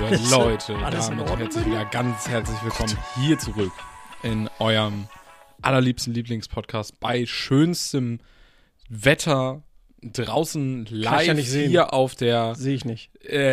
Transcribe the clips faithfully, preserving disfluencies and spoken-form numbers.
Alles, Leute, alles in damit Ordnung herzlich bei dir? wieder ganz herzlich willkommen hier zurück in eurem allerliebsten Lieblingspodcast bei schönstem Wetter draußen live ja nicht sehen. hier auf der Sehe ich nicht. äh,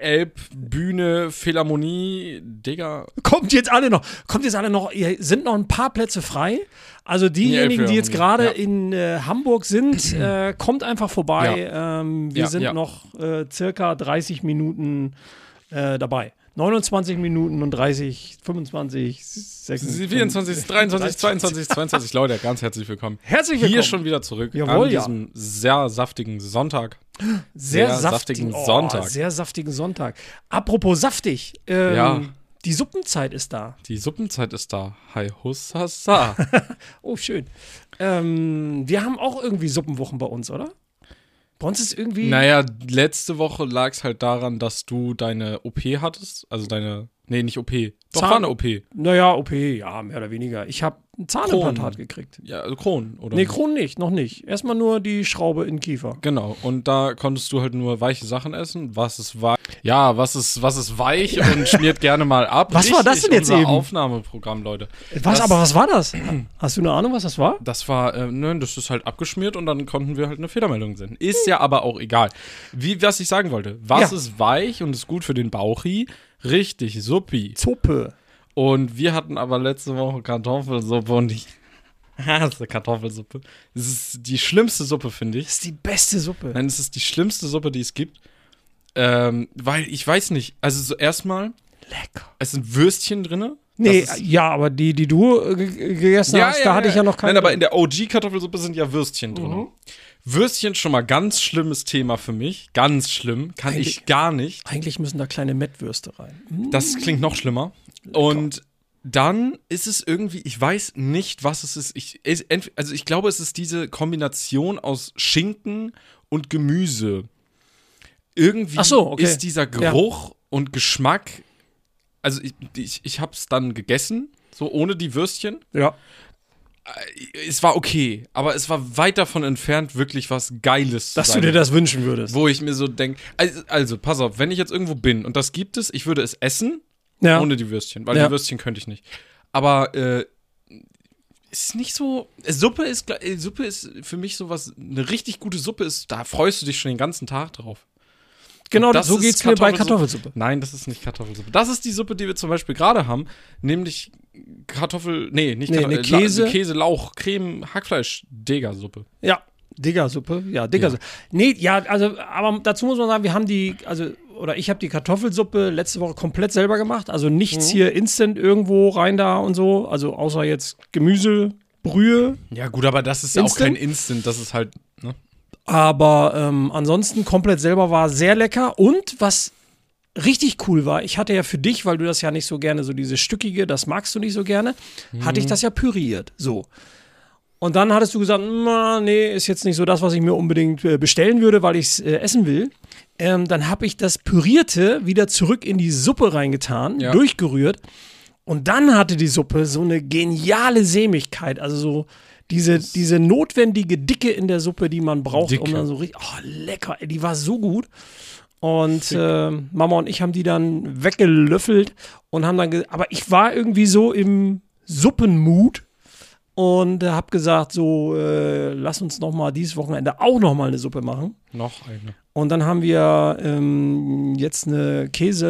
Elbbühne Philharmonie, Digga. Kommt jetzt alle noch, kommt jetzt alle noch, hier sind noch ein paar Plätze frei. Also diejenigen, die jetzt gerade ja. in äh, Hamburg sind, äh, kommt einfach vorbei. Ja. Ähm, wir Ja, sind ja. noch äh, circa dreißig Minuten äh, dabei. neunundzwanzig Minuten und dreißig, fünfundzwanzig, sechsundzwanzig, vierundzwanzig, dreiundzwanzig, zweiundzwanzig, zweiundzwanzig, Leute, ganz herzlich willkommen. Herzlich willkommen. Hier schon wieder zurück Jawohl, an ja. diesem sehr saftigen Sonntag. Sehr, sehr saftig, saftigen oh, Sonntag. Sehr saftigen Sonntag. Apropos saftig, ähm, Ja. die Suppenzeit ist da. Die Suppenzeit ist da. Hi Hussasa. Oh, schön. Ähm, wir haben auch irgendwie Suppenwochen bei uns, oder? Bei uns ist irgendwie. Naja, letzte Woche lag es halt daran, dass du deine O P hattest. Also deine. Nee, nicht O P. Doch, Zahn- war eine O P. Naja, O P, ja, mehr oder weniger. Ich habe ein Zahnimplantat gekriegt. Ja, also Kronen, oder? Nee, Kronen nicht, noch nicht. Erstmal nur die Schraube in den Kiefer. Genau. Und da konntest du halt nur weiche Sachen essen. Was ist weich? Ja, was ist, was ist weich und schmiert gerne mal ab. Was war das denn jetzt unser eben? Aufnahmeprogramm, Leute. Was, Das- aber was war das? Hast du eine Ahnung, was das war? Das war, äh, ne, das ist halt abgeschmiert und dann konnten wir halt eine Fehlermeldung senden. Ist ja aber auch egal. Wie, was ich sagen wollte. Was Ja. ist weich und ist gut für den Bauchi? Richtig, Suppi. Suppe. Und wir hatten aber letzte Woche Kartoffelsuppe und ich hasse Kartoffelsuppe. Es ist die schlimmste Suppe, finde ich. Das ist die beste Suppe. Nein, es ist die schlimmste Suppe, die es gibt. Ähm, weil ich weiß nicht, also so erstmal, Lecker. es sind Würstchen drin. Nee, Das ist- ja, aber die, die du äh, ge- gegessen hast, da hatte ich ja noch keine. Nein, aber in der O G-Kartoffelsuppe sind ja Würstchen drin. Mhm. Würstchen schon mal ganz schlimmes Thema für mich. Ganz schlimm. Kann Eigentlich- ich gar nicht. Eigentlich müssen da kleine Mettwürste rein. Hm? Das klingt noch schlimmer. Und dann ist es irgendwie, ich weiß nicht, was es ist. Ich, es- entf- also ich glaube, es ist diese Kombination aus Schinken und Gemüse. Irgendwie Ach so, okay. ist dieser Geruch und Geschmack, also ich, ich, ich habe es dann gegessen, so ohne die Würstchen. Ja. Es war okay, aber es war weit davon entfernt, wirklich was Geiles Dass zu du sein. dir das wünschen würdest. Wo ich mir so denke, also, also pass auf, wenn ich jetzt irgendwo bin und das gibt es, ich würde es essen, Ja. ohne die Würstchen, weil Ja. die Würstchen könnte ich nicht. Aber äh, ist nicht so, Suppe ist, gl- äh, Suppe ist für mich sowas, eine richtig gute Suppe ist, da freust du dich schon den ganzen Tag drauf. Genau, das so ist geht's mir bei Kartoffelsuppe. Kartoffelsuppe. Nein, das ist nicht Kartoffelsuppe. Das ist die Suppe, die wir zum Beispiel gerade haben, nämlich Kartoffel, nee, nicht Nee, Kartoffel, ne, Käse. La- Käse, Lauch, Creme, Hackfleisch, Degersuppe. Ja, Diggersuppe. Ja, Diggersuppe. Nee, ja, also, aber dazu muss man sagen, wir haben die, also, oder ich habe die Kartoffelsuppe letzte Woche komplett selber gemacht. Also nichts hier instant irgendwo rein da und so. Also außer jetzt Gemüse, Brühe. Ja gut, aber das ist auch Instant? kein Instant, das ist halt, ne? Aber ähm, ansonsten komplett selber war sehr lecker. Und was richtig cool war, ich hatte ja für dich, weil du das ja nicht so gerne, so diese stückige, das magst du nicht so gerne, hatte ich das ja püriert. So. Und dann hattest du gesagt, na, nee, ist jetzt nicht so das, was ich mir unbedingt äh, bestellen würde, weil ich es äh, essen will. Ähm, dann habe ich das Pürierte wieder zurück in die Suppe reingetan, Ja. durchgerührt. Und dann hatte die Suppe so eine geniale Sämigkeit, also so diese, diese notwendige Dicke in der Suppe, die man braucht, um Dicke. dann so richtig, oh, lecker, ey, die war so gut. Und äh, Mama und ich haben die dann weggelöffelt und haben dann, ge- aber ich war irgendwie so im Suppenmut und äh, habe gesagt, so, äh, lass uns noch mal dieses Wochenende auch noch mal eine Suppe machen. Noch eine. Und dann haben wir ähm, jetzt eine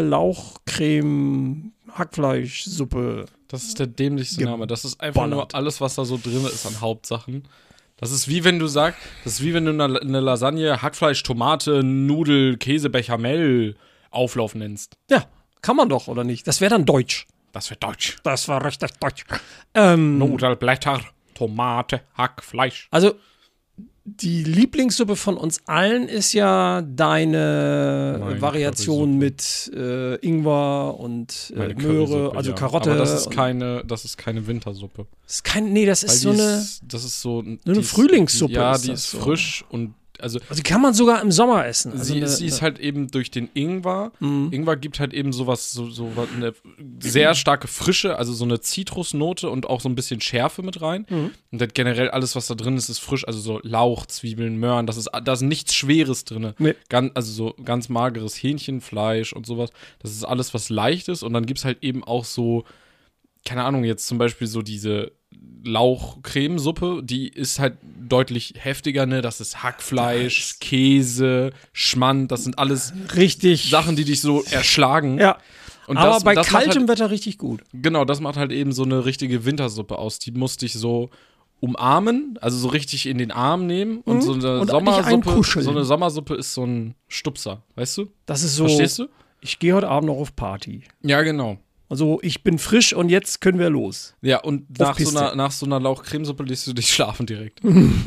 Käse-Lauch-Creme-Hackfleischsuppe. Das ist der dämlichste Ge- Name. Das ist einfach ballert. nur alles, was da so drin ist an Hauptsachen. Das ist wie wenn du sagst, das ist wie wenn du eine, eine Lasagne Hackfleisch, Tomate, Nudel, Käse, Bechamel Auflauf nennst. Ja, kann man doch, oder nicht? Das wäre dann deutsch. Das wird deutsch. Das war richtig deutsch. Ähm, Nudelblätter, Tomate, Hackfleisch. Also, die Lieblingssuppe von uns allen ist ja deine Meine Variation mit äh, Ingwer und äh, Meine Möhre, Currysuppe, also ja. Karotte. Aber das ist und- keine, das ist keine Wintersuppe. ist kein, nee, das Weil ist so die eine. Ist, das ist so. eine die ist- Frühlingssuppe Ja, ist die das ist so. frisch und Also, Also die kann man sogar im Sommer essen. Also sie, eine, sie ist halt eben durch den Ingwer. Mhm. Ingwer gibt halt eben sowas, so, so was- eine sehr starke Frische, also so eine Zitrusnote und auch so ein bisschen Schärfe mit rein. Mhm. Und das generell alles, was da drin ist, ist frisch. Also so Lauch, Zwiebeln, Möhren, das ist, da ist nichts Schweres drin. Nee. Ganz, also so ganz mageres Hähnchenfleisch und sowas. Das ist alles, was leicht ist. Und dann gibt es halt eben auch so, keine Ahnung, jetzt zum Beispiel so diese Lauch-Cremesuppe, die ist halt deutlich heftiger, ne? Das ist Hackfleisch, Käse, Schmand, das sind alles richtig. Sachen, die dich so erschlagen. Ja. Und Aber das, bei das macht kaltem halt, Wetter richtig gut. genau, das macht halt eben so eine richtige Wintersuppe aus. Die musste ich so umarmen, also so richtig in den Arm nehmen. Und Mhm. so eine Und nicht Sommersuppe, einkuscheln. so eine Sommersuppe ist so ein Stupser, weißt du? Das ist so. Verstehst du? Ich gehe heute Abend noch auf Party. Ja, genau. Also ich bin frisch und jetzt können wir los. Ja, und nach so, Piste. einer, nach so einer Lauchcremesuppe lässt du dich schlafen direkt.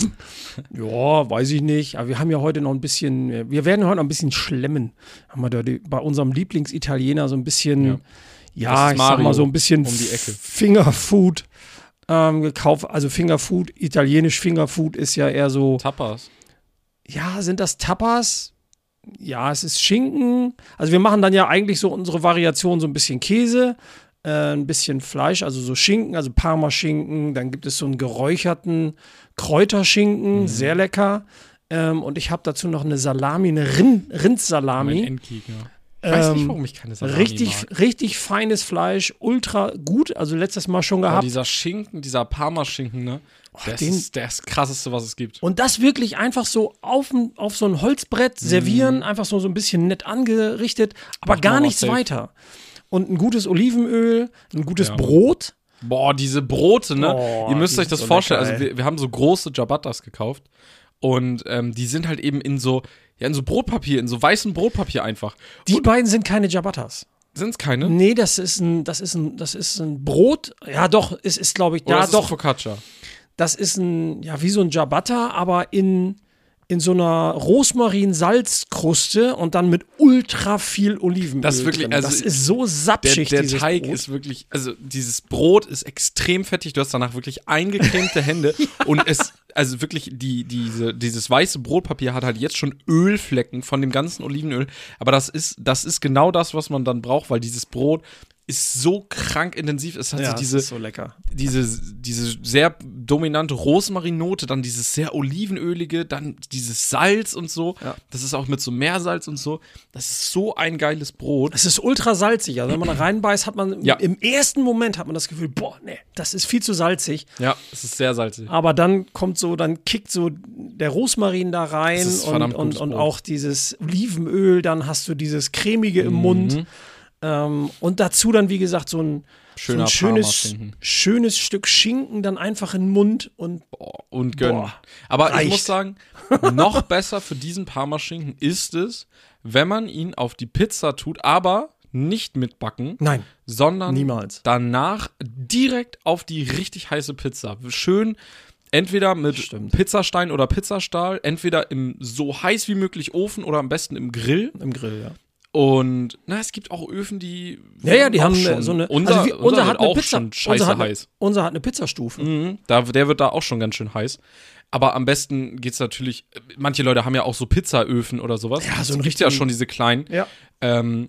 Ja, weiß ich nicht. Aber wir haben ja heute noch ein bisschen, wir werden heute noch ein bisschen schlemmen. Haben wir da die, bei unserem Lieblingsitaliener so ein bisschen, Ja. ja, Das ist ich sag Mario mal so ein bisschen um die Ecke. Fingerfood ähm, gekauft. Also Fingerfood, italienisch Fingerfood ist ja eher so, Tapas. ja, sind das Tapas? Ja, es ist Schinken. Also wir machen dann ja eigentlich so unsere Variation, so ein bisschen Käse, äh, ein bisschen Fleisch, also so Schinken, also Parmaschinken. Dann gibt es so einen geräucherten Kräuterschinken, Mhm. sehr lecker. Ähm, und ich habe dazu noch eine Salami, eine Rind Mein Rindsalami. Endgegner. Ich weiß nicht, Ähm, warum ich keine Salami Richtig, mag. richtig feines Fleisch, ultra gut. Also letztes Mal schon Aber gehabt. dieser Schinken, dieser Parmaschinken, ne? Das den- ist das krasseste, was es gibt. Und das wirklich einfach so auf, n- auf so ein Holzbrett servieren, einfach so, so ein bisschen nett angerichtet, aber Macht gar Mama nichts safe. weiter. Und ein gutes Olivenöl, ein gutes Ja. Brot. Boah, diese Brote, ne? Oh, Ihr müsst die euch sind das so vorstellen. lecker, also wir, wir haben so große Ciabattas gekauft und ähm, die sind halt eben in so, ja, in so Brotpapier, in so weißem Brotpapier einfach. Die beiden sind keine Ciabattas. Sind's keine? Nee, das ist ein, das ist ein, das ist ein Brot. Ja, doch, es ist, glaube ich, Oder ja, ist es doch. Focaccia? Das ist ein, ja, wie so ein Ciabatta, aber in, in so einer Rosmarin-Salzkruste und dann mit ultra viel Olivenöl. Das ist wirklich- drin. also das ist so Der, sapschig, der dieses Teig Brot. ist wirklich, also dieses Brot ist extrem fettig. Du hast danach wirklich eingecremte Hände und es, also wirklich die, diese, dieses weiße Brotpapier hat halt jetzt schon Ölflecken von dem ganzen Olivenöl. Aber das ist, das ist genau das, was man dann braucht, weil dieses Brot ist so krank intensiv. Es hat ja, so das diese, ist so lecker. diese, diese sehr dominante Rosmarinnote, dann dieses sehr olivenölige, dann dieses Salz und so. Ja. Das ist auch mit so Meersalz und so. Das ist so ein geiles Brot. Es ist ultra salzig. Also wenn man da reinbeißt, hat man Ja. im ersten Moment hat man das Gefühl, boah, nee, das ist viel zu salzig. Ja, es ist sehr salzig. Aber dann kommt so, dann kickt so der Rosmarin da rein Das ist und, verdammt und, gutes und Brot. auch dieses Olivenöl, dann hast du dieses cremige im Mund. Mhm. Ähm, und dazu dann, wie gesagt, so ein, so Schöner ein schönes, Parmaschinken. schönes Stück Schinken dann einfach in den Mund und Boah, und gönnen. Boah, Aber reicht. ich muss sagen, noch besser für diesen Parmaschinken ist es, wenn man ihn auf die Pizza tut, aber nicht mitbacken, nein, sondern niemals. danach direkt auf die richtig heiße Pizza. Schön entweder mit Stimmt. Pizzastein oder Pizzastahl, entweder im so heiß wie möglich Ofen oder am besten im Grill. Im Grill, ja. Und na, es gibt auch Öfen, die Ja, ja, die auch haben schon, so eine. Unser, also wir, unser, unser wird hat eine auch Pizza. schon scheiße unser hat eine, heiß. Unser hat eine Pizzastufe. Mhm, da, der wird da auch schon ganz schön heiß. Aber am besten geht's natürlich, manche Leute haben ja auch so Pizzaöfen oder sowas. Ja, so es einen gibt ja richtigen- schon diese kleinen. Ja. Ähm,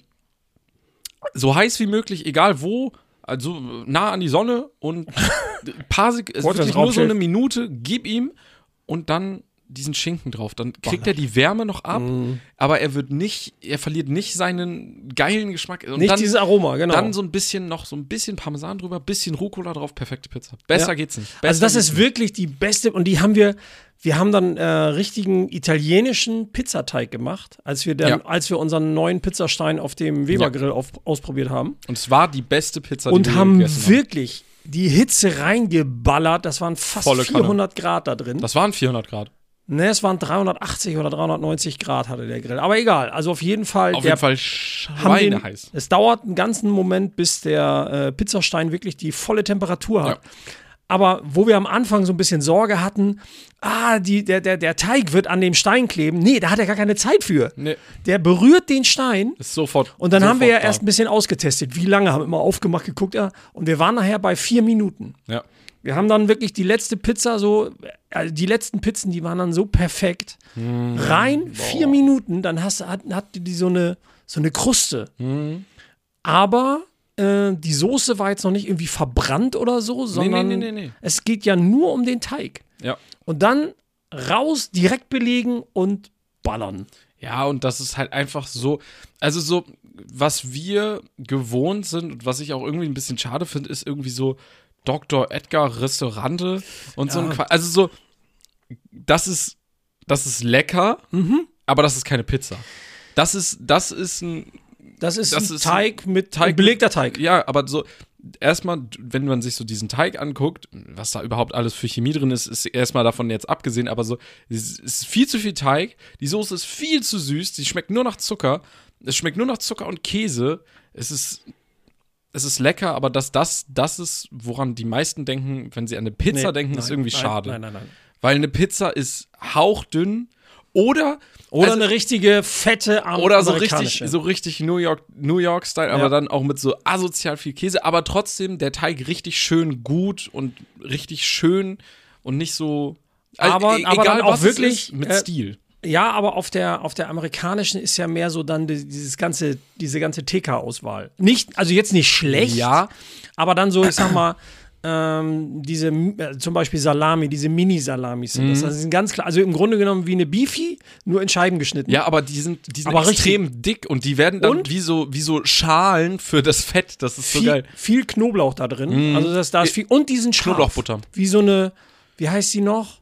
so heiß wie möglich, egal wo, also nah an die Sonne und ein paar Sek es Gott, das wirklich nur so Raumschiff. eine Minute, gib ihm und dann diesen Schinken drauf. Dann kriegt er die Wärme noch ab, Mhm. aber er wird nicht, er verliert nicht seinen geilen Geschmack. Und Nicht dann, dieses Aroma, genau. dann so ein bisschen noch, so ein bisschen Parmesan drüber, bisschen Rucola drauf, perfekte Pizza. Besser Ja. geht's nicht. Besser Also das geht's ist wirklich die beste und die haben wir, wir haben dann äh, richtigen italienischen Pizzateig gemacht, als wir dann, Ja. als wir unseren neuen Pizzastein auf dem Weber-Grill auf, ausprobiert haben Und es war die beste Pizza, die und wir haben gegessen haben. wirklich die Hitze reingeballert. Das waren fast Volle Kanne. vierhundert Grad da drin. Das waren vierhundert Grad. Ne, es waren dreihundertachtzig oder dreihundertneunzig Grad hatte der Grill. Aber egal, also auf jeden Fall. Auf der jeden Fall haben den, schweineheiß. Es dauert einen ganzen Moment, bis der äh, Pizzastein wirklich die volle Temperatur hat. Ja. Aber wo wir am Anfang so ein bisschen Sorge hatten, ah, die, der, der, der Teig wird an dem Stein kleben. Nee, da hat er gar keine Zeit für. Nee. Der berührt den Stein. Ist sofort. Und dann sofort haben wir ja da. erst ein bisschen ausgetestet. Wie lange haben wir immer aufgemacht, geguckt. Ja. Und wir waren nachher bei vier Minuten. Ja. Wir haben dann wirklich die letzte Pizza so, also die letzten Pizzen, die waren dann so perfekt. Mm, Rein boah. vier Minuten, dann hast, hat, hat die so eine, so eine Kruste. Mm. Aber äh, die Soße war jetzt noch nicht irgendwie verbrannt oder so, sondern nee, nee, nee, nee. es geht ja nur um den Teig. Ja. Und dann raus, direkt belegen und ballern. Ja, und das ist halt einfach so, also so, was wir gewohnt sind und was ich auch irgendwie ein bisschen schade finde, ist irgendwie so Doktor Edgar Restaurante und so ein Qua- also so, das ist, das ist lecker, Mhm. aber das ist keine Pizza. Das ist, das ist ein, Das ist Das ein ist Teig mit Teig- ein belegter Teig. ja, aber so, erstmal, wenn man sich so diesen Teig anguckt, was da überhaupt alles für Chemie drin ist, ist erstmal davon jetzt abgesehen, aber so, es ist viel zu viel Teig, die Soße ist viel zu süß, sie schmeckt nur nach Zucker, es schmeckt nur nach Zucker und Käse, es ist, es ist lecker, aber dass das, das ist, woran die meisten denken, wenn sie an eine Pizza Nee, denken, nein, ist irgendwie nein, schade. Nein, nein, nein. Weil eine Pizza ist hauchdünn oder Oder also- eine richtige, fette Am- oder so amerikanische. richtig, so richtig New York, New York-Style, aber Ja. dann auch mit so asozial viel Käse, aber trotzdem der Teig richtig schön gut und richtig schön und nicht so. Also Aber- e- aber egal, dann auch was es wirklich, ist, mit äh, Stil. Ja, aber auf der, auf der amerikanischen ist ja mehr so dann die- dieses ganze, diese ganze T K-Auswahl. Nicht, also jetzt nicht schlecht, Ja. aber dann so, ich sag mal, ähm, diese, äh, zum Beispiel Salami, diese Mini-Salamis sind Mhm. das. Also die sind ganz klar, also im Grunde genommen wie eine Beefy, nur in Scheiben geschnitten. Ja, aber die sind, die sind Aber extrem dick und die werden dann Und? wie so, wie so Schalen für das Fett. Das ist so viel, geil. viel Knoblauch da drin. Mhm. Also das, da ist viel, und die sind scharf. Knoblauchbutter. Wie so eine, wie heißt die noch?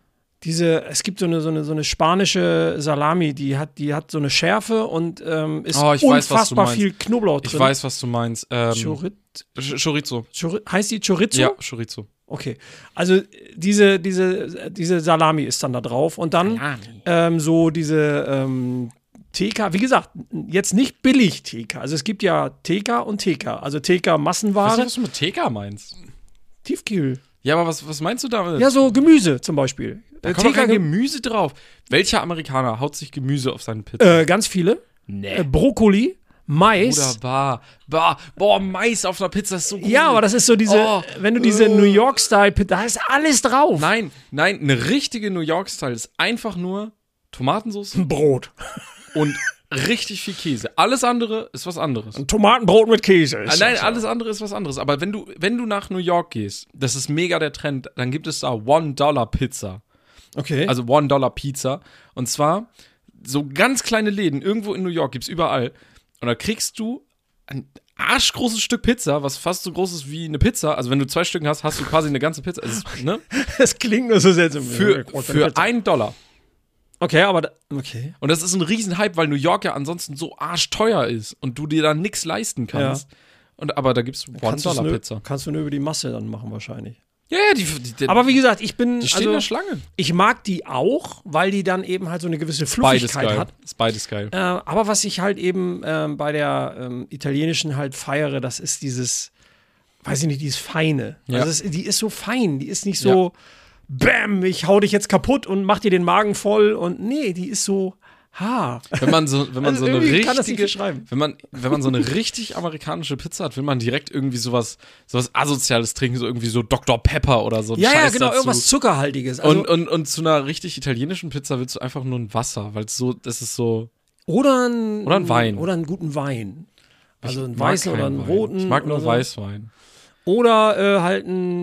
Diese, es gibt so eine, so eine, so eine spanische Salami, die hat, die hat so eine Schärfe und ähm, ist Oh, ich weiß, was du unfassbar meinst. viel Knoblauch drin. Ich weiß, was du meinst. Ähm, Chorit Ch- Chorizo. Chori heißt die Chorizo? Ja, Chorizo. Okay. Also diese, diese, diese Salami ist dann da drauf und dann ähm, so diese ähm, T K, wie gesagt, jetzt nicht billig T K. Also es gibt ja T K und T K. Also T K Weißt du, Massenware, was du mit T K meinst? Tiefkühl. Ja, aber was, was meinst du damit? Ja, so Gemüse zum Beispiel. da Äh, kommt doch kein T K Gemüse drauf. Welcher Amerikaner haut sich Gemüse auf seine Pizza? äh, ganz viele. nee. Äh, Brokkoli, Mais. Oder bar. Bar. Boah, Mais auf einer Pizza ist so gut. Ja, aber das ist so diese, Oh. wenn du diese Oh. New York-Style, da ist alles drauf. Nein, nein, eine richtige New York-Style ist einfach nur Tomatensauce Ein Brot. und richtig viel Käse. Alles andere ist was anderes. Ein Tomatenbrot mit Käse. Ah, nein, alles andere ist was anderes. Aber wenn du, wenn du nach New York gehst, das ist mega der Trend, dann gibt es da One-Dollar-Pizza. Okay. Also One-Dollar-Pizza. Und zwar so ganz kleine Läden, irgendwo in New York, gibt's überall. Und da kriegst du ein arschgroßes Stück Pizza, was fast so groß ist wie eine Pizza. Also wenn du zwei Stücken hast, hast du quasi eine ganze Pizza. Also, ne? das klingt nur so seltsam. Für, für einen Dollar. Okay, aber da, okay. Und das ist ein Riesenhype, weil New York ja ansonsten so arschteuer ist und du dir da nichts leisten kannst. Und, aber da gibt's Kannst du's nur- One-Dollar-Pizza. Kannst du nur über die Masse dann machen wahrscheinlich. Ja, ja, die, die, die, Aber wie gesagt, ich bin, die stehen in der also, Schlange. ich mag die auch, weil die dann eben halt so eine gewisse Beides Fluffigkeit geil. hat. Ist beides geil. Äh, aber was ich halt eben ähm, bei der ähm, italienischen halt feiere, das ist dieses, weiß ich nicht, dieses Feine. Ja. Also es, die ist so fein, die ist nicht so, bam, ich hau dich jetzt kaputt und mach dir den Magen voll und nee, die ist so, ha. Wenn man so, wenn man Also so eine irgendwie kann das nicht richtige, beschreiben. wenn man, wenn man so eine richtig amerikanische Pizza hat, will man direkt irgendwie sowas, sowas Asoziales trinken, so irgendwie so Doktor Pepper oder so. ein Ja, ja, Scheiß genau, dazu. irgendwas Zuckerhaltiges. Also, und, und, und zu einer richtig italienischen Pizza willst du einfach nur ein Wasser, weil es so, das ist so. oder, ein, Oder ein Wein. Oder einen guten Wein. Also einen Ich mag weißen oder keinen einen Wein. roten. Ich mag nur oder so. Weißwein. Oder äh, halt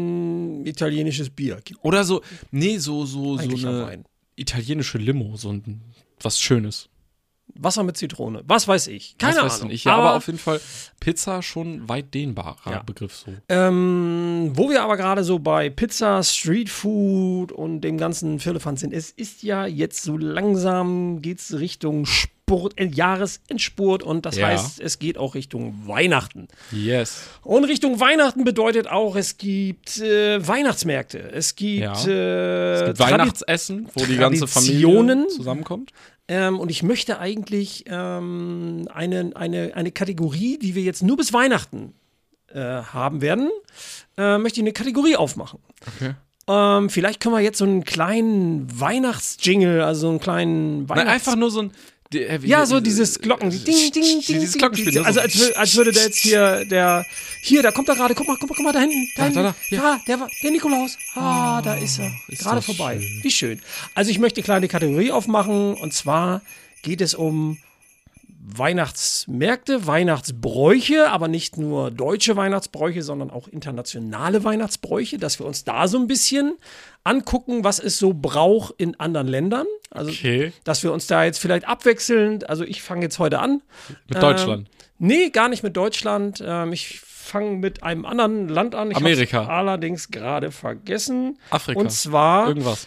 ein italienisches Bier. Oder so, nee, so, so, so Eigentlicher eine Wein. italienische Limo, so ein, was Schönes. Wasser mit Zitrone. Was weiß ich. Keine das Ahnung. weiß ich nicht. Ja, aber, auf jeden Fall Pizza schon weit dehnbarer Ja. Begriff so. Ähm, wo wir aber gerade so bei Pizza, Streetfood und dem ganzen Firlefanz sind, es ist ja jetzt so langsam geht's Richtung Sport, äh, Jahresendspurt und das Ja. heißt, es geht auch Richtung Weihnachten. Yes. Und Richtung Weihnachten bedeutet auch, es gibt äh, Weihnachtsmärkte, es gibt, Ja. äh, Es gibt Tradi- Weihnachtsessen, wo die ganze Familie Traditionen. zusammenkommt. Ähm, und ich möchte eigentlich ähm, eine, eine, eine Kategorie, die wir jetzt nur bis Weihnachten äh, haben werden, äh, möchte ich eine Kategorie aufmachen. Okay. Ähm, vielleicht können wir jetzt so einen kleinen Weihnachtsjingle, also einen kleinen Weihnachts... Nein, einfach nur so ein... Die, äh, wie, Ja, so dieses Glocken, ding, ding, ding, dieses ding, Glockenspiel. ding. Also als, wür- als würde der jetzt hier, der, hier, da kommt er gerade, guck mal, guck mal, guck mal, da hinten, da, Da, hinten, da, da, hier. ja, der, war- der Nikolaus, ah, da ist er, ist gerade das vorbei, schön. wie schön. Also ich möchte eine kleine Kategorie aufmachen, und zwar geht es um Weihnachtsmärkte, Weihnachtsbräuche, aber nicht nur deutsche Weihnachtsbräuche, sondern auch internationale Weihnachtsbräuche, dass wir uns da so ein bisschen angucken, was es so braucht in anderen Ländern. Also, Okay. dass wir uns da jetzt vielleicht abwechselnd, also ich fange jetzt heute an. Mit Deutschland. Ähm, nee, gar nicht mit Deutschland. Ähm, ich fange mit einem anderen Land an. Ich Amerika. hab's allerdings gerade vergessen. Afrika. Und zwar, Irgendwas.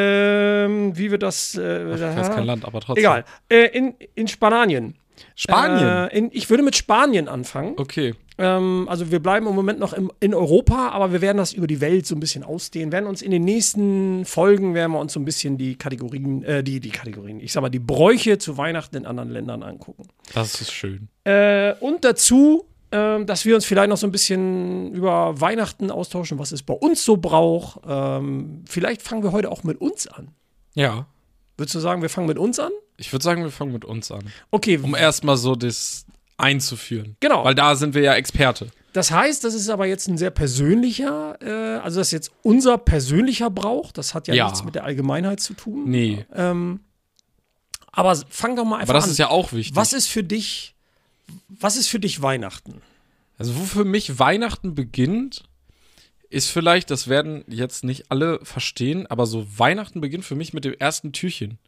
ähm, wie wird das? Äh, Afrika ist kein Land, aber trotzdem. Egal. Äh, in, in Spanien. Spanien? Äh, in, ich würde mit Spanien anfangen. Okay. Ähm, also wir bleiben im Moment noch im, in Europa, aber wir werden das über die Welt so ein bisschen ausdehnen. Werden uns in den nächsten Folgen werden wir uns so ein bisschen die Kategorien, äh, die, die Kategorien, ich sag mal, die Bräuche zu Weihnachten in anderen Ländern angucken. Das ist schön. Äh, und dazu, äh, dass wir uns vielleicht noch so ein bisschen über Weihnachten austauschen, was es bei uns so braucht. Ähm, vielleicht fangen wir heute auch mit uns an. Ja. Würdest du sagen, wir fangen mit uns an? Ich würde sagen, wir fangen mit uns an. Okay. Um erstmal so das einzuführen. Genau. Weil da sind wir ja Experte. Das heißt, das ist aber jetzt ein sehr persönlicher, äh, also das ist jetzt unser persönlicher Brauch. Das hat ja, Ja. nichts mit der Allgemeinheit zu tun. Nee. Ähm, aber fang doch mal einfach Aber das an. ist ja auch wichtig. Was ist für dich, was ist für dich Weihnachten? Also, wo für mich Weihnachten beginnt, ist vielleicht, das werden jetzt nicht alle verstehen, aber so Weihnachten beginnt für mich mit dem ersten Türchen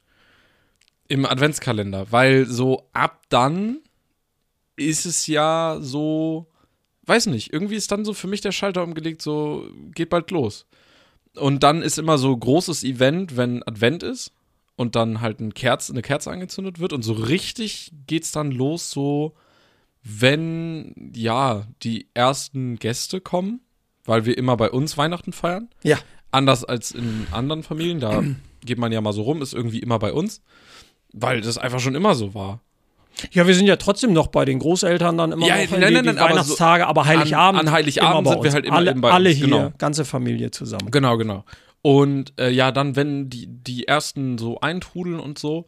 im Adventskalender, weil so ab dann ist es ja so, weiß nicht, irgendwie ist dann so für mich der Schalter umgelegt, so geht bald los. Und dann ist immer so großes Event, wenn Advent ist und dann halt ein Kerz, eine Kerze angezündet wird und so richtig geht's dann los, so wenn, ja, die ersten Gäste kommen, weil wir immer bei uns Weihnachten feiern. Ja. Anders als in anderen Familien, da geht man ja mal so rum, ist irgendwie immer bei uns, weil das einfach schon immer so war. Ja, wir sind ja trotzdem noch bei den Großeltern dann immer Ja, noch nein, in die, nein, nein, die aber so Weihnachtstage, aber Heiligabend. an- an Heiligabend immer bei sind wir uns. halt immer alle, eben bei alle uns, hier, genau. ganze Familie zusammen. Genau, genau. Und äh, ja, dann, wenn die, die ersten so eintrudeln und so,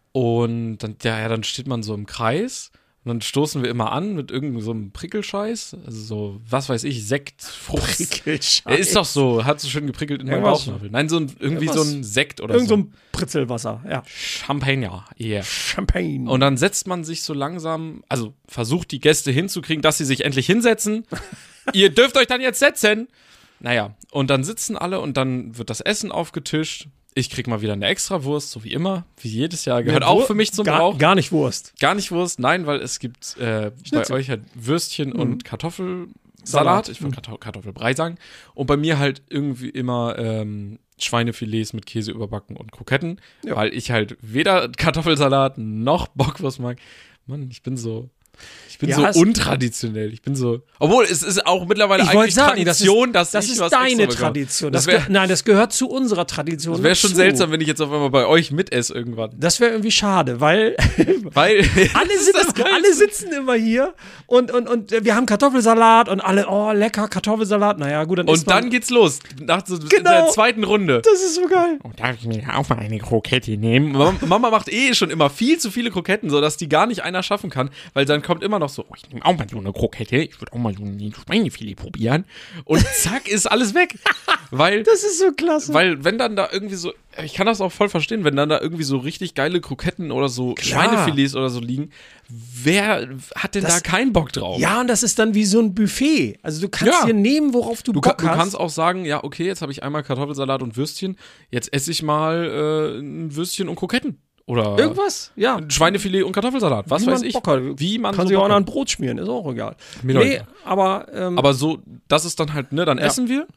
und dann, ja, ja, dann steht man so im Kreis und dann stoßen wir immer an mit irgendeinem so einem Prickelscheiß, also so, was weiß ich, Sekt, Frucht. Prickelscheiß. Er ist doch so, hat so schön geprickelt in meinem Irgendwas- Bauchnabel. Nein, so ein, irgendwie so Irgendwas- ein Sekt oder Irgend so so. ein Pritzelwasser, ja. Champagner, yeah. Champagne. Und dann setzt man sich so langsam, also versucht die Gäste hinzukriegen, dass sie sich endlich hinsetzen. Ihr dürft euch dann jetzt setzen. Naja, und dann sitzen alle und dann wird das Essen aufgetischt. Ich krieg mal wieder eine Extrawurst, so wie immer, wie jedes Jahr. Gehört Ja, auch Wur- für mich zum gar, Brauch. Gar nicht Wurst. Gar nicht Wurst, nein, weil es gibt äh, bei Schnitzel. euch halt Würstchen Mhm. und Kartoffelsalat. Salat. Ich wollte Kartoff- Kartoffelbrei sagen. Und bei mir halt irgendwie immer ähm, Schweinefilets mit Käse überbacken und Kroketten, Ja. weil ich halt weder Kartoffelsalat noch Bockwurst mag. Mann, ich bin so, ich bin Ja, so es- untraditionell. Ich bin so, obwohl es ist auch mittlerweile Ich wollte eigentlich sagen, das Tradition, ist, dass das ich ist was deine extra bekomme. Tradition. Das Das wär- ge- Nein, das gehört zu unserer Tradition. Das wäre schon dazu. seltsam, wenn ich jetzt auf einmal bei euch mitesse irgendwann. Das wäre irgendwie schade, weil Weil alle, Das ist sind, das Geilste. alle sitzen immer hier und, und, und wir haben Kartoffelsalat und alle, oh, lecker Kartoffelsalat. Naja, gut, dann isst Und dann man. geht's los. Nach so Genau. der zweiten Runde. Das ist so geil. Oh, darf ich mir auch mal eine Krokette nehmen? Mama, Mama macht eh schon immer viel zu viele Kroketten, sodass die gar nicht einer schaffen kann, weil dann kommt immer noch so, oh, ich nehme auch mal so eine Krokette, ich würde auch mal so ein Schweinefilet probieren. Und zack, ist alles weg. Weil, Das ist so klasse. weil wenn dann da irgendwie so, ich kann das auch voll verstehen, wenn dann da irgendwie so richtig geile Kroketten oder so Klar. Schweinefilets oder so liegen, wer hat denn Das- da keinen Bock drauf? ja, und das ist dann wie so ein Buffet. Also du kannst Ja. dir nehmen, worauf du, Du, Bock kann, du hast. kannst auch sagen, ja, okay, jetzt habe ich einmal Kartoffelsalat und Würstchen, jetzt esse ich mal äh, ein Würstchen und Kroketten. Oder Irgendwas, ja. ein Schweinefilet und Kartoffelsalat, was Wie weiß man ich. Bock hat. Wie man Kann so sich auch Bock noch hat. ein Brot schmieren, ist auch egal. Mir doch Nee, egal. aber, ähm, Aber so, das ist dann halt, ne, dann Ja. essen wir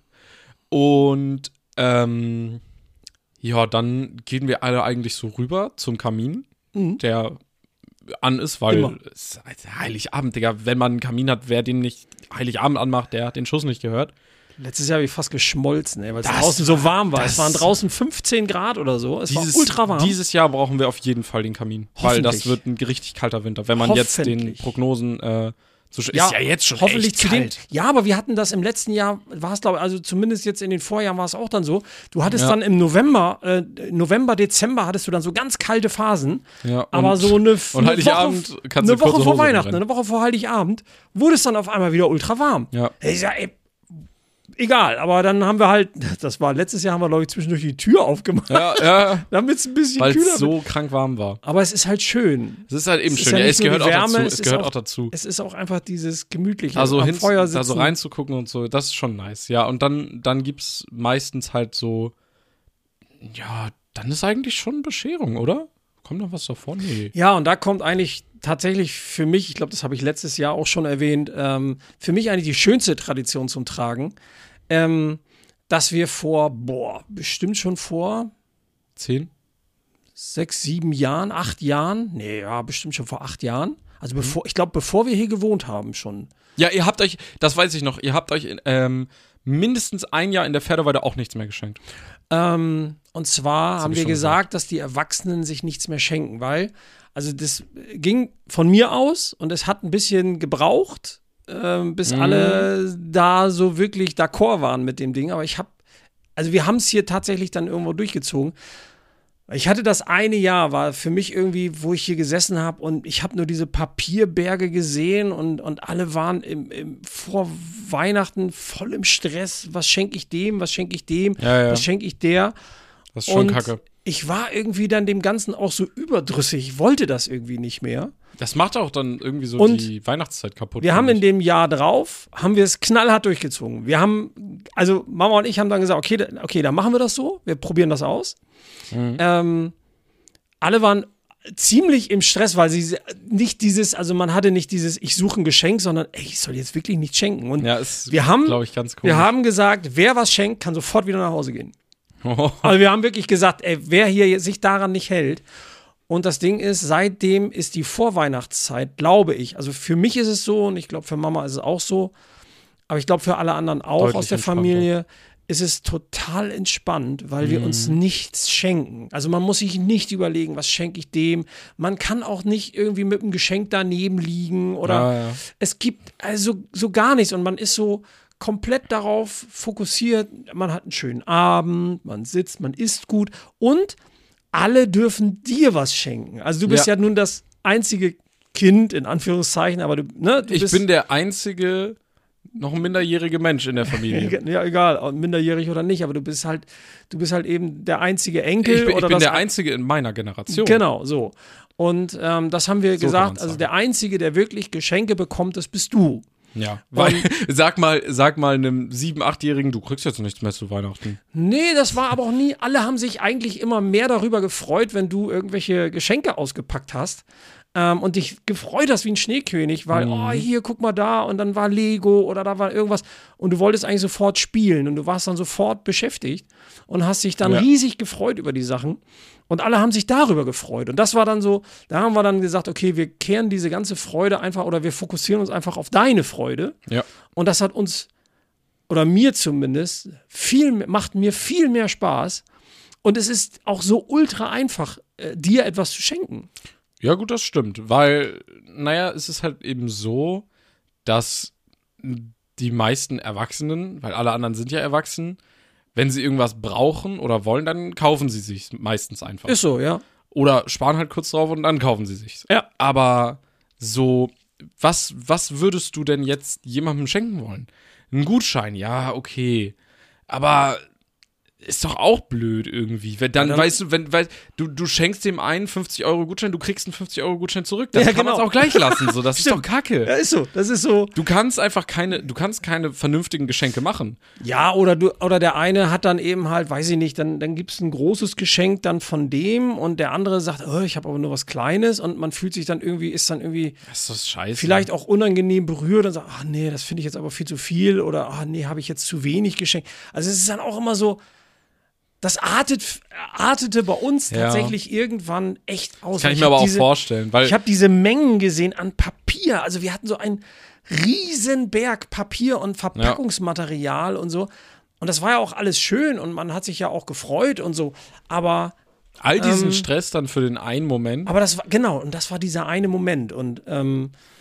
und ähm, ja, dann gehen wir alle eigentlich so rüber zum Kamin, Mhm. der an ist, weil Immer. es ist Heiligabend, Digga, wenn man einen Kamin hat, wer den nicht Heiligabend anmacht, der hat den Schuss nicht gehört. letztes Jahr habe ich fast geschmolzen, ey, weil es Das draußen so warm war. das- Es waren draußen fünfzehn Grad oder so. Es Dieses, war ultra warm. Dieses Jahr brauchen wir auf jeden Fall den Kamin, weil das Hoffentlich. wird ein richtig kalter Winter, wenn man jetzt den Hoffentlich. Prognosen äh, So, ist ja jetzt schon hoffentlich echt zu kalt. Den, ja, aber wir hatten das im letzten Jahr, war es glaube ich, also zumindest jetzt in den Vorjahren war es auch dann so. Du hattest Ja. dann im November, äh, November, Dezember hattest du dann so ganz kalte Phasen. Ja, aber und- so eine, und eine Heiligabend Woche, kannst du eine Woche kurze vor Hose Weihnachten, rennen. eine Woche vor Heiligabend, wurde es dann auf einmal wieder ultra warm. Ja. Ich sag, ey, egal, aber dann haben wir halt, das war letztes Jahr, haben wir glaube ich zwischendurch die Tür aufgemacht, Ja, ja, damit es ein bisschen weil kühler es so krank warm war. wird. Aber es ist halt schön. Es ist halt eben Es ist schön. ja Ja, nicht es nur gehört die auch Wärme, dazu. es Es ist gehört auch- auch dazu. Es ist auch einfach dieses gemütliche Also am hin, Feuer sitzen. da so reinzugucken und so, das ist schon nice. Ja, und dann, dann gibt's meistens halt so, ja, dann ist eigentlich schon Bescherung, oder? Kommt noch was davon? Nee. Ja, und da kommt eigentlich tatsächlich für mich, ich glaube, das habe ich letztes Jahr auch schon erwähnt, ähm, für mich eigentlich die schönste Tradition zum Tragen, ähm, dass wir vor, boah, bestimmt schon vor Zehn? sechs, sieben Jahren, acht Jahren, nee, ja, bestimmt schon vor acht Jahren, also bevor, ich glaube, bevor wir hier gewohnt haben schon. Ja, ihr habt euch, das weiß ich noch, ihr habt euch ähm, mindestens ein Jahr in der Pferdeweide auch nichts mehr geschenkt. Ähm, und zwar hab haben ich wir schon gesagt, dass die Erwachsenen sich nichts mehr schenken, weil, also das ging von mir aus und es hat ein bisschen gebraucht, ähm, bis Mhm. alle da so wirklich d'accord waren mit dem Ding. Aber ich habe, also wir haben es hier tatsächlich dann irgendwo durchgezogen. Ich hatte das eine Jahr, war für mich irgendwie, wo ich hier gesessen habe und ich habe nur diese Papierberge gesehen und, und alle waren im, im, vor Weihnachten voll im Stress. Was schenke ich dem, was schenke ich dem, Ja, ja. was schenke ich der? Das ist schon und kacke. ich war irgendwie dann dem Ganzen auch so überdrüssig. Ich wollte das irgendwie nicht mehr. Das macht auch dann irgendwie so Und die Weihnachtszeit kaputt. Wir haben finde in dem Jahr drauf, haben wir es knallhart durchgezogen. Wir haben, also Mama und ich haben dann gesagt, okay, da- okay, dann machen wir das so. Wir probieren das aus. Mhm. Ähm, alle waren ziemlich im Stress, weil sie nicht dieses, also man hatte nicht dieses, ich suche ein Geschenk, sondern ey, ich soll jetzt wirklich nichts schenken. Und ich. Ja, ist, wir haben, glaube ich, ganz cool. wir haben gesagt, wer was schenkt, kann sofort wieder nach Hause gehen. Also wir haben wirklich gesagt, ey, wer hier sich daran nicht hält. Und das Ding ist, seitdem ist die Vorweihnachtszeit, glaube ich, also für mich ist es so und ich glaube für Mama ist es auch so, aber ich glaube für alle anderen auch Deutlich aus der entspannter. Familie ist es total entspannt, weil wir uns Mhm. nichts schenken. Also man muss sich nicht überlegen, was schenke ich dem. Man kann auch nicht irgendwie mit einem Geschenk daneben liegen oder Ja, ja. es gibt also so gar nichts und man ist so komplett darauf fokussiert, man hat einen schönen Abend, man sitzt, man isst gut und alle dürfen dir was schenken. Also du bist ja, Ja. nun das einzige Kind, in Anführungszeichen, aber du, ne, du Ich bist, bin der einzige noch minderjährige Mensch in der Familie. ja, egal, minderjährig oder nicht, aber du bist halt, du bist halt eben der einzige Enkel Ich bin, ich oder bin das der Einzige in meiner Generation. Genau, so. Und ähm, das haben wir So kann gesagt, man's also sagen. der Einzige, der wirklich Geschenke bekommt, das bist du. Ja. Weil, sag mal, sag mal einem sieben-, achtjährigen, du kriegst jetzt nichts mehr zu Weihnachten. Nee, das war aber auch nie. Alle haben sich eigentlich immer mehr darüber gefreut, wenn du irgendwelche Geschenke ausgepackt hast. Ähm, und dich gefreut hast wie ein Schneekönig, weil, Mhm. oh, hier, guck mal da, und dann war Lego oder da war irgendwas. Und du wolltest eigentlich sofort spielen und du warst dann sofort beschäftigt und hast dich dann Ja. riesig gefreut über die Sachen. Und alle haben sich darüber gefreut. Und das war dann so, da haben wir dann gesagt, okay, wir kehren diese ganze Freude einfach oder wir fokussieren uns einfach auf deine Freude. Ja. Und das hat uns, oder mir zumindest, viel, macht mir viel mehr Spaß. Und es ist auch so ultra einfach, äh, dir etwas zu schenken. Ja, gut, das stimmt. Weil, naja, es ist halt eben so, dass die meisten Erwachsenen, weil alle anderen sind ja erwachsen, wenn sie irgendwas brauchen oder wollen, dann kaufen sie sich meistens einfach. Ist so, ja. Oder sparen halt kurz drauf und dann kaufen sie sich. Ja. Aber so, was, was würdest du denn jetzt jemandem schenken wollen? Ein Gutschein, ja, okay. Aber ist doch auch blöd irgendwie. Wenn, dann, Ja, dann- weißt du, wenn, weil du, du schenkst dem einen fünfzig Euro Gutschein, du kriegst einen fünfzig Euro Gutschein zurück. Dann Ja, kann man es genau. auch gleich lassen. So, das ist doch Stimmt. Kacke. Ja, ist so. Das ist so. Du kannst einfach keine, du kannst keine vernünftigen Geschenke machen. Ja, oder du, oder der eine hat dann eben halt, weiß ich nicht, dann, dann gibt es ein großes Geschenk dann von dem und der andere sagt, oh, ich habe aber nur was Kleines und man fühlt sich dann irgendwie, ist dann irgendwie Das ist doch scheiße. vielleicht auch unangenehm berührt und sagt, ach nee, das finde ich jetzt aber viel zu viel oder ach nee, habe ich jetzt zu wenig geschenkt. Also es ist dann auch immer so, das artet, artete bei uns Ja. tatsächlich irgendwann echt aus. Kann ich Ich mir aber hab auch diese, vorstellen. Weil Ich habe diese Mengen gesehen an Papier. Also wir hatten so einen riesen Berg Papier und Verpackungsmaterial und so. Und das war ja auch alles schön und man hat sich ja auch gefreut und so. Aber, all diesen ähm, Stress dann für den einen Moment. aber das war, genau, und das war dieser eine Moment. Und ähm,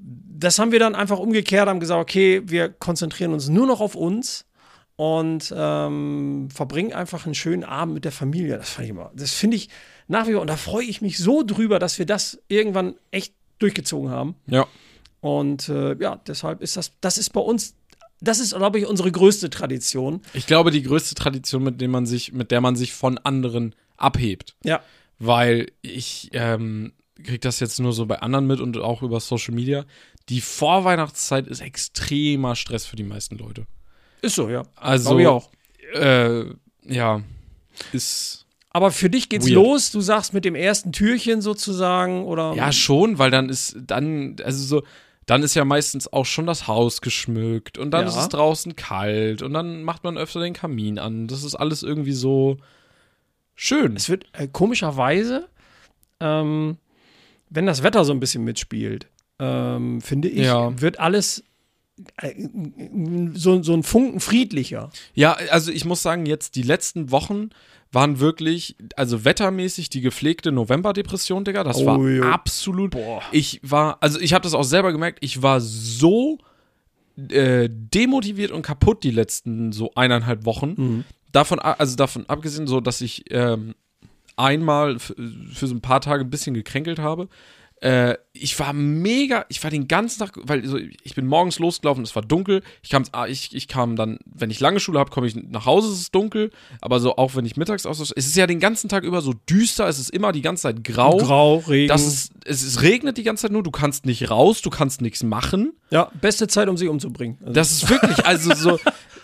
das haben wir dann einfach umgekehrt, haben gesagt, okay, wir konzentrieren uns nur noch auf uns und ähm, verbringen einfach einen schönen Abend mit der Familie. Das fand ich immer, das finde ich nach wie vor, und da freue ich mich so drüber, dass wir das irgendwann echt durchgezogen haben. Ja. Und äh, ja, deshalb ist das, das ist bei uns, das ist, glaube ich, unsere größte Tradition. Ich glaube, die größte Tradition, mit der man sich, mit der man sich von anderen abhebt. Ja. Weil ich ähm, kriege das jetzt nur so bei anderen mit und auch über Social Media. Die Vorweihnachtszeit ist extremer Stress für die meisten Leute. Ist so, ja. Also, glaube ich auch. Äh, ja, ist. Aber für dich geht's weird. los, du sagst mit dem ersten Türchen sozusagen, oder? Ja, schon, weil dann ist, dann, also so, dann ist ja meistens auch schon das Haus geschmückt und dann Ja. ist es draußen kalt und dann macht man öfter den Kamin an. Das ist alles irgendwie so schön. Es wird äh, komischerweise, ähm, wenn das Wetter so ein bisschen mitspielt, ähm, finde ich, Ja. wird alles äh, so, so ein Funken friedlicher. Ja, also ich muss sagen, jetzt die letzten Wochen waren wirklich, also wettermäßig die gepflegte Novemberdepression, Digga. Das Oh, war jo. absolut. Boah. Ich war, also ich habe das auch selber gemerkt, ich war so äh, demotiviert und kaputt die letzten so eineinhalb Wochen. Mhm. Davon, a- also davon abgesehen, so dass ich ähm, einmal f- für so ein paar Tage ein bisschen gekränkelt habe. Äh, ich war mega, ich war den ganzen Tag, weil so, ich bin morgens losgelaufen, es war dunkel. Ich kam, ah, ich, ich kam dann, wenn ich lange Schule habe, komme ich nach Hause, es ist dunkel. Aber so auch wenn ich mittags aus, es ist ja den ganzen Tag über so düster, es ist immer die ganze Zeit grau. Grau, Regen. Das ist, es, es regnet die ganze Zeit nur, du kannst nicht raus, du kannst nichts machen. ja, beste Zeit, um sie umzubringen. Also, Das ist wirklich, also so,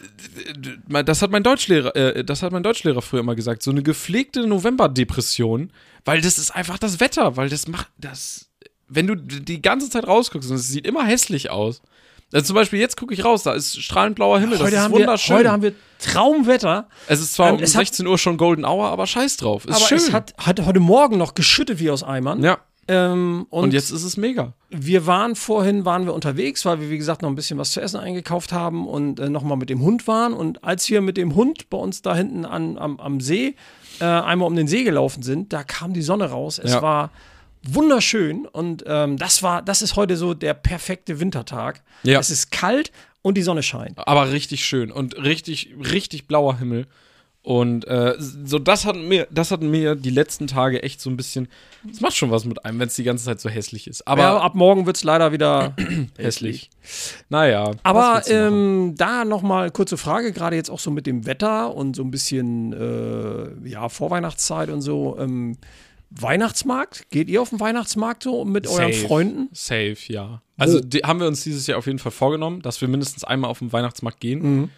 das hat mein Deutschlehrer, äh, das hat mein Deutschlehrer früher immer gesagt, so eine gepflegte Novemberdepression, weil das ist einfach das Wetter, weil das macht, das, wenn du die ganze Zeit rausguckst und es sieht immer hässlich aus. Also zum Beispiel jetzt gucke ich raus, da ist strahlend blauer Himmel, das heute, ist haben wir, wunderschön. heute haben wir Traumwetter. es ist zwar ähm, um es hat- sechzehn Uhr schon Golden Hour, aber scheiß drauf, ist aber schön. es hat, hat heute Morgen noch geschüttet wie aus Eimern. ja, Ähm, und, und jetzt ist es mega. wir waren vorhin, waren wir unterwegs, weil wir, wie gesagt, noch ein bisschen was zu essen eingekauft haben und äh, nochmal mit dem Hund waren. Und als wir mit dem Hund bei uns da hinten an, am, am See äh, einmal um den See gelaufen sind, da kam die Sonne raus. Es Ja. war wunderschön und ähm, das war, das ist heute so der perfekte Wintertag. Ja. Es ist kalt und die Sonne scheint. Aber richtig schön und richtig, richtig blauer Himmel. Und äh, so das hat mir, das hat mir die letzten Tage echt so ein bisschen, das macht schon was mit einem, wenn es die ganze Zeit so hässlich ist. Aber ja, ab morgen wird es leider wieder hässlich. Naja. Aber was willst du machen? ähm, da nochmal kurze Frage, gerade jetzt auch so mit dem Wetter und so ein bisschen äh, ja, Vorweihnachtszeit und so. Ähm, Weihnachtsmarkt? Geht ihr auf den Weihnachtsmarkt so mit euren Safe. Freunden? Safe, ja. Also die, haben wir uns dieses Jahr auf jeden Fall vorgenommen, dass wir mindestens einmal auf den Weihnachtsmarkt gehen, Mhm.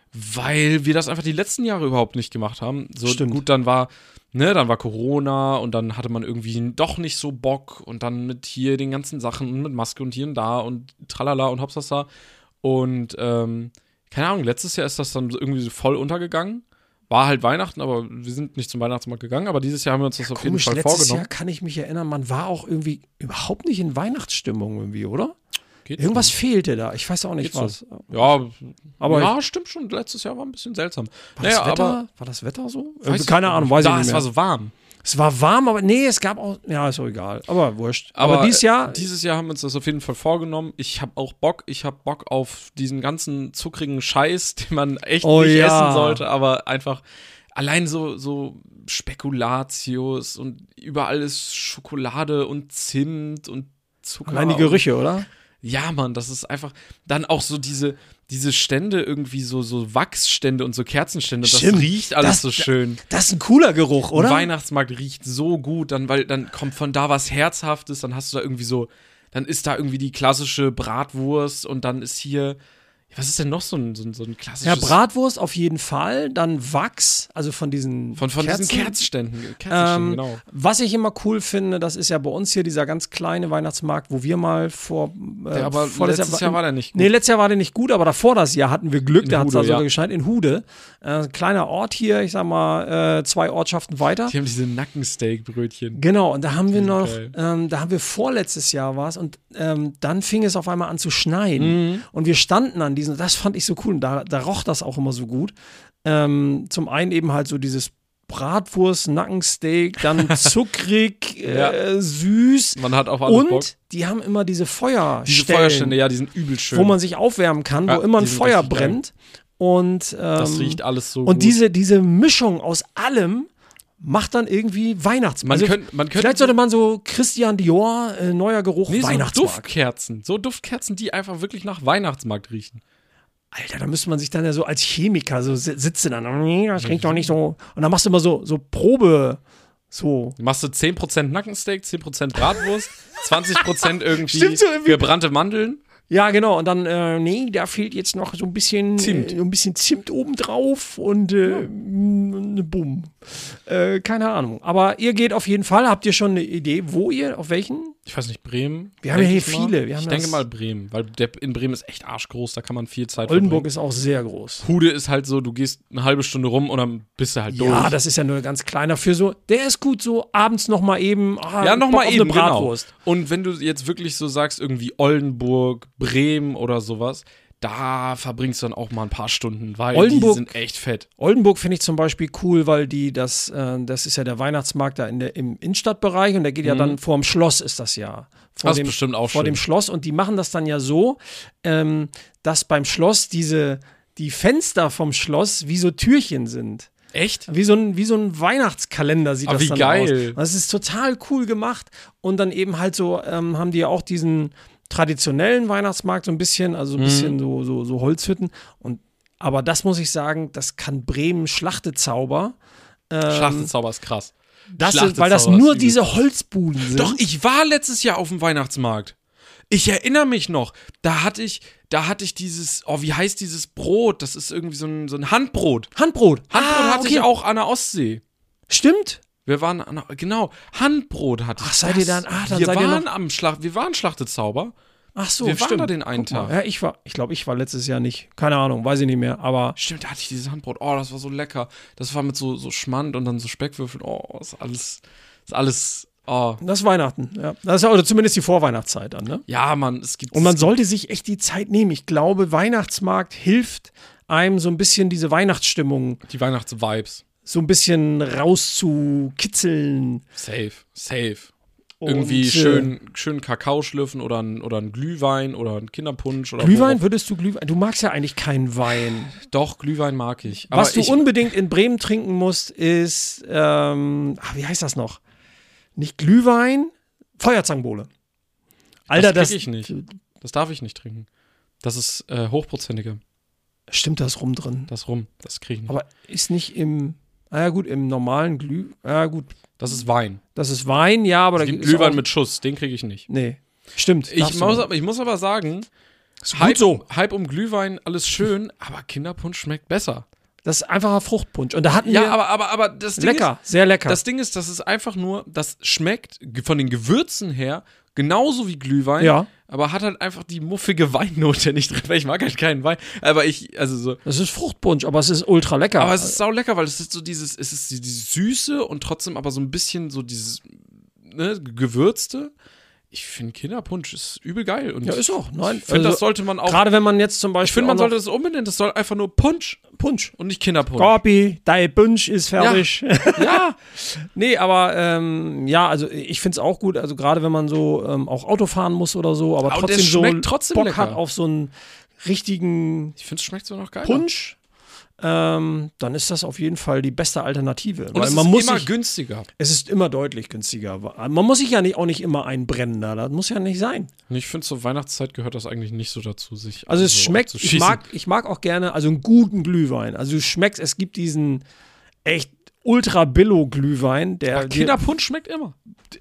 weil wir das einfach die letzten Jahre überhaupt nicht gemacht haben. So Stimmt. gut, dann war, ne, dann war Corona und dann hatte man irgendwie doch nicht so Bock und dann mit hier den ganzen Sachen und mit Maske und hier und da und tralala und hopsasa. Und ähm, keine Ahnung, letztes Jahr ist das dann irgendwie so voll untergegangen. War halt Weihnachten, aber wir sind nicht zum Weihnachtsmarkt gegangen. Aber dieses Jahr haben wir uns das auf jeden Komisch, Fall letztes vorgenommen. Jahr kann ich mich erinnern, man war auch irgendwie überhaupt nicht in Weihnachtsstimmung irgendwie, oder? Geht Irgendwas fehlte da, ich weiß auch nicht Geht so. was. Ja, Aber ja, stimmt schon. Letztes Jahr war ein bisschen seltsam. War, Naja, das Wetter, aber war das Wetter so? weiß Äh, ich keine gar Ahnung, nicht. weiß da, ich nicht Es mehr. war so warm. Es war warm, aber nee, es gab auch, ja, ist auch egal. Aber wurscht. Aber, Aber dieses Jahr, Dieses Jahr haben wir uns das auf jeden Fall vorgenommen. Ich habe auch Bock. Ich habe Bock auf diesen ganzen zuckrigen Scheiß, den man echt Oh nicht ja. essen sollte, aber einfach allein so, so Spekulatius und überall ist Schokolade und Zimt und Zucker. allein die Gerüche, oder? Ja, Mann, das ist einfach dann auch so diese, diese Stände irgendwie so, so Wachsstände und so Kerzenstände. Das Stimmt. riecht alles Das- so schön. Das ist ein cooler Geruch, oder? Ein Weihnachtsmarkt riecht so gut, dann, weil dann kommt von da was Herzhaftes, dann hast du da irgendwie so, dann ist da irgendwie die klassische Bratwurst und dann ist hier, was ist denn noch so ein, so ein, so ein Ja, klassisches? Bratwurst auf jeden Fall, dann Wachs, also von diesen Von, von Kerzen. diesen Kerzständen. Kerzenständen, Ähm, genau. Was ich immer cool finde, das ist ja bei uns hier dieser ganz kleine Weihnachtsmarkt, wo wir mal vor. Äh, Der, aber vor das letztes Jahr war der nicht gut. Nee, letztes Jahr war der nicht gut, aber davor das Jahr hatten wir Glück, In der hat es Hude, da sogar ja. geschneit, in Hude. Äh, kleiner Ort hier, ich sag mal, äh, zwei Ortschaften weiter. Die haben diese Nackensteak-Brötchen. Genau, und da haben wir Die sind noch, geil. ähm, da haben wir vorletztes Jahr was und ähm, dann fing es auf einmal an zu schneien. Mhm. Und wir standen an diesen, das fand ich so cool und da, da roch das auch immer so gut. Ähm, zum einen eben halt so dieses Bratwurst, Nackensteak, dann zuckrig, Ja. äh, süß. Man hat auf alles Und Bock. die haben immer diese Feuerstellen, Diese Feuerstände, ja, die sind übel schön. wo man sich aufwärmen kann, Ja, wo immer ein die sind Feuer richtig geil. brennt. Und, ähm, das riecht alles so und gut. diese, diese Mischung aus allem macht dann irgendwie Weihnachtsmarkt. Man Also, könnt- man könnte vielleicht sollte man so Christian Dior, äh, neuer Geruch, nee, so Weihnachtsmarkt. Duftkerzen. So Duftkerzen, die einfach wirklich nach Weihnachtsmarkt riechen. Alter, da müsste man sich dann ja so als Chemiker so si- sitzen dann. Nee, das riecht doch nicht so. Und dann machst du immer so, so Probe. So. Machst du zehn Prozent Nackensteak, zehn Prozent Bratwurst, zwanzig Prozent irgendwie Stimmt so irgendwie. gebrannte Mandeln. Ja, genau. Und dann, äh, nee, da fehlt jetzt noch so ein bisschen Zimt. Äh, so ein bisschen Zimt obendrauf und äh, ne Bumm. Äh, keine Ahnung. Aber ihr geht auf jeden Fall. Habt ihr schon eine Idee, wo ihr, auf welchen? Ich weiß nicht, Bremen. Wir haben ja denk hier ich mal. viele. Wir haben ich das- denke mal Bremen, weil der in Bremen ist echt arschgroß, da kann man viel Zeit Oldenburg verbringen. ist auch sehr groß. Hude ist halt so, du gehst eine halbe Stunde rum und dann bist du halt durch. Ja, das ist ja nur ein ganz kleiner für so. Der ist gut so abends noch mal eben. Ah, Ja, noch Bock mal auf eben, eine Bratwurst. genau. Und wenn du jetzt wirklich so sagst, irgendwie Oldenburg, Bremen oder sowas, da verbringst du dann auch mal ein paar Stunden, weil Oldenburg- die sind echt fett. Oldenburg finde ich zum Beispiel cool, weil die das, äh, das ist ja der Weihnachtsmarkt da in der, im Innenstadtbereich und der geht ja dann vorm Schloss, ist das ja. Vor Das ist dem, bestimmt auch vor schön. dem Schloss und die machen das dann ja so, ähm, dass beim Schloss diese, die Fenster vom Schloss wie so Türchen sind. Echt? Wie so ein, wie so ein Weihnachtskalender sieht Ah, das wie dann geil. aus. Das ist total cool gemacht und dann eben halt so, ähm, haben die ja auch diesen traditionellen Weihnachtsmarkt so ein bisschen, also so ein Mhm. bisschen so, so, so Holzhütten und aber das muss ich sagen, das kann Bremen Schlachtezauber. Ähm, Schlachtezauber ist krass. das sind, Schlachtezauber weil das ist nur übel diese krass. Holzbuden sind. Doch, ich war letztes Jahr auf dem Weihnachtsmarkt. Ich erinnere mich noch, da hatte ich, da hatte ich dieses, oh, wie heißt dieses Brot? Das ist irgendwie so ein, so ein Handbrot. Handbrot. Handbrot Ah, hatte okay. ich auch an der Ostsee. Stimmt. Wir waren an der, genau, Handbrot hatte ich. Ach, seid ihr dann- ach, dann wir seid ihr waren noch- am Schlacht, wir waren Schlachtezauber. Ach so, Wir waren stimmt. da den einen Guck mal. Tag. Ja, ich war, ich glaube, ich war letztes Jahr nicht. Keine Ahnung, weiß ich nicht mehr, aber Stimmt, da hatte ich dieses Handbrot. Oh, das war so lecker. Das war mit so, so Schmand und dann so Speckwürfeln. Oh, ist alles, ist alles, oh. das ist Weihnachten, ja. Das ist ja, oder zumindest die Vorweihnachtszeit dann, ne? Ja, Mann, es gibt. Und man sollte sich echt die Zeit nehmen. Ich glaube, Weihnachtsmarkt hilft einem so ein bisschen diese Weihnachtsstimmung die Weihnachtsvibes. so ein bisschen rauszukitzeln. Safe, safe. Und, Irgendwie äh, schön, schön Kakao schlürfen oder ein, oder ein Glühwein oder ein Kinderpunsch oder Glühwein, worauf- würdest du Glühwein? Du magst ja eigentlich keinen Wein. Doch, Glühwein mag ich. Was Aber du ich, unbedingt in Bremen trinken musst, ist, ähm, ach, wie heißt das noch? Nicht Glühwein, Feuerzangenbowle. Alter, das das, krieg ich nicht. Das darf ich nicht trinken. Das ist äh, hochprozentiger. stimmt, da ist rum drin. Das rum. Das kriege ich nicht. Aber ist nicht im, ah ja gut, im normalen Glüh, ja gut, Das ist Wein. das ist Wein, ja, aber Es da gibt ist Glühwein auch, mit Schuss. Den kriege ich nicht. nee, stimmt. Ich darfst du muss, nicht. aber, ich muss aber sagen, Ist Hype, gut so. Hype um Glühwein, alles schön, aber Kinderpunsch schmeckt besser. Das ist einfacher Fruchtpunsch. Und da hatten Ja, wir aber, aber, aber das Ding lecker, sehr lecker. ist, das Ding ist, das ist einfach nur, das schmeckt ge- von den Gewürzen her genauso wie Glühwein, Ja. aber hat halt einfach die muffige Weinnote nicht drin, weil ich mag halt keinen Wein. Aber ich, also so. das ist Fruchtpunsch, aber es ist ultra lecker. Aber es ist sau lecker, weil es ist so dieses, es ist die, diese Süße und trotzdem aber so ein bisschen so dieses, ne, Gewürzte. Ich finde Kinderpunsch ist übel geil. Und ja, ist auch. Nein, ich finde, also, das sollte man auch. gerade wenn man jetzt zum Beispiel Ich finde, man auch noch- sollte das umbenennen. Das soll einfach nur Punsch Punsch. und nicht Kinderpunsch. Gabi, dein Punsch ist fertig. Ja, Nee, aber ähm, ja, also ich finde es auch gut, also gerade wenn man so ähm, auch Auto fahren muss oder so, aber Aber der trotzdem so schmeckt trotzdem Bock lecker. hat auf so einen richtigen ich finde, es schmeckt so noch geil. Punsch, ähm, dann ist das auf jeden Fall die beste Alternative. Und Weil es man ist muss immer sich, günstiger. es ist immer deutlich günstiger. Man muss sich ja nicht, auch nicht immer einbrennen da, das muss ja nicht sein. Und ich finde, zur Weihnachtszeit gehört das eigentlich nicht so dazu, sich Also es so schmeckt, ich abzuschießen. mag, ich mag auch gerne, also einen guten Glühwein. Also du schmeckst, es gibt diesen echt ultra billo Glühwein, der dir- Kinderpunsch schmeckt immer.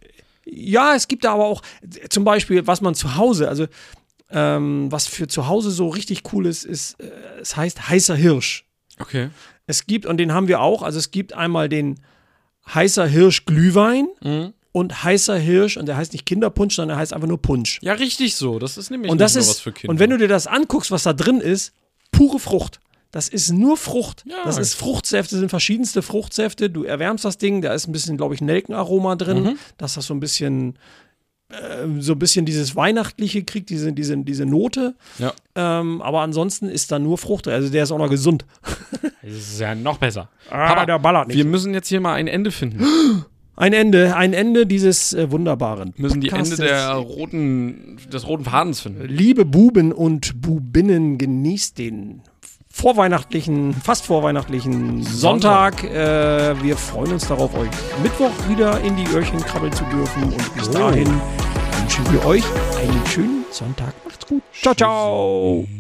Ja, es gibt da aber auch äh, zum Beispiel, was man zu Hause, also ähm, was für zu Hause so richtig cool ist, ist, äh, es heißt heißer Hirsch. Okay. Es gibt, und den haben wir auch, also es gibt einmal den heißer Hirsch Glühwein Mhm. und heißer Hirsch, und der heißt nicht Kinderpunsch, sondern der heißt einfach nur Punsch. Ja, richtig so. Das ist nämlich Und nicht das nur ist, was für Kinder. und wenn du dir das anguckst, was da drin ist, pure Frucht. Das ist nur Frucht. Ja. Das ist Fruchtsäfte, sind verschiedenste Fruchtsäfte. Du erwärmst das Ding, da ist ein bisschen, glaube ich, Nelkenaroma drin, Mhm. dass das so ein bisschen äh, so ein bisschen dieses Weihnachtliche kriegt, diese, diese, diese Note. Ja. Ähm, aber ansonsten ist da nur Frucht drin. Also der ist auch noch gesund. Das ist ja noch besser. Ah, Aber der ballert nicht. Wir müssen jetzt hier mal ein Ende finden. Ein Ende, ein Ende dieses äh, wunderbaren Wir müssen die Ende Podcastes. der roten, des roten Fadens finden. Liebe Buben und Bubinnen, genießt den vorweihnachtlichen, fast vorweihnachtlichen Sonntag. Äh, wir freuen uns darauf, euch Mittwoch wieder in die Öhrchen krabbeln zu dürfen. Und bis Oh. dahin wünschen wir euch einen schönen Sonntag. Macht's gut. Ciao, ciao.